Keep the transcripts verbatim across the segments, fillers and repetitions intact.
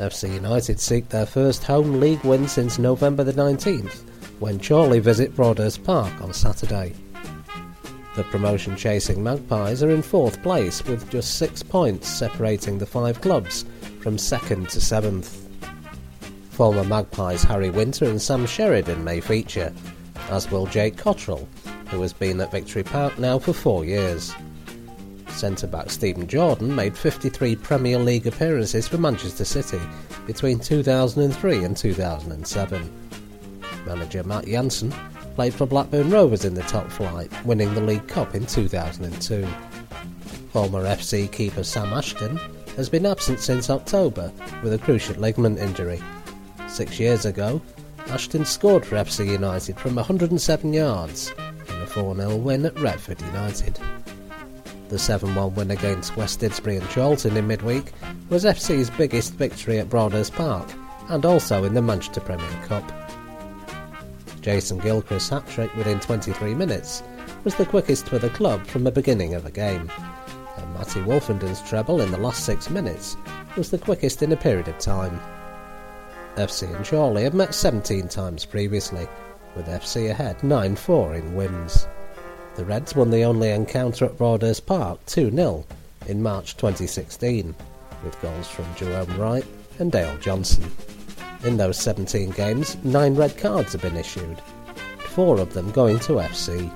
F C United seek their first home league win since November the nineteenth, when Chorley visit Broadhurst Park on Saturday. The promotion-chasing Magpies are in fourth place, with just six points separating the five clubs from second to seventh. Former Magpies Harry Winter and Sam Sheridan may feature, as will Jake Cottrell, who has been at Victory Park now for four years. Centre-back Stephen Jordan made fifty-three Premier League appearances for Manchester City between two thousand three and two thousand seven. Manager Matt Jansen played for Blackburn Rovers in the top flight, winning the League Cup in two thousand two. Former F C keeper Sam Ashton has been absent since October with a cruciate ligament injury. Six years ago, Ashton scored for F C United from one hundred seven yards in a four nil win at Retford United. The seven one win against West Didsbury and Charlton in midweek was F C's biggest victory at Broadhurst Park, and also in the Manchester Premier Cup. Jason Gilchrist's hat-trick within twenty-three minutes was the quickest for the club from the beginning of a game, and Matty Wolfenden's treble in the last six minutes was the quickest in a period of time. F C and Chorley have met seventeen times previously, with F C ahead nine four in wins. The Reds won the only encounter at Broadhurst Park two nil in March twenty sixteen, with goals from Jerome Wright and Dale Johnson. In those seventeen games, nine red cards have been issued, four of them going to F C.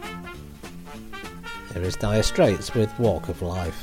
Here is Dire Straits with Walk of Life.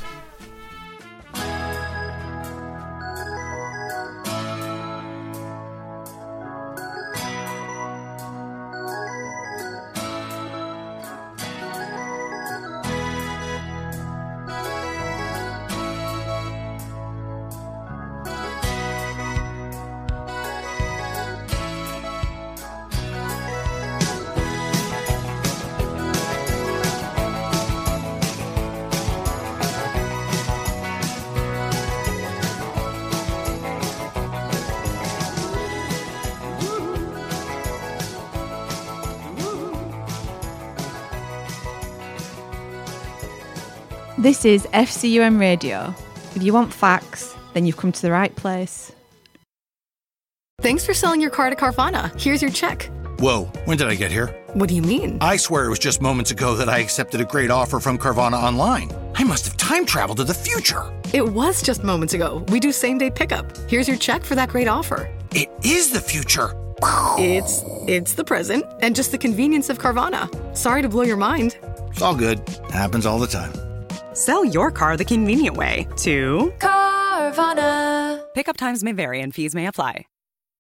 This is F C U M Radio. If you want facts, then you've come to the right place. Thanks for selling your car to Carvana. Here's your check. Whoa, when did I get here? What do you mean? I swear it was just moments ago that I accepted a great offer from Carvana online. I must have time traveled to the future. It was just moments ago. We do same-day pickup. Here's your check for that great offer. It is the future. It's it's the present and just the convenience of Carvana. Sorry to blow your mind. It's all good. Happens all the time. Sell your car the convenient way to Carvana. Pickup times may vary and fees may apply.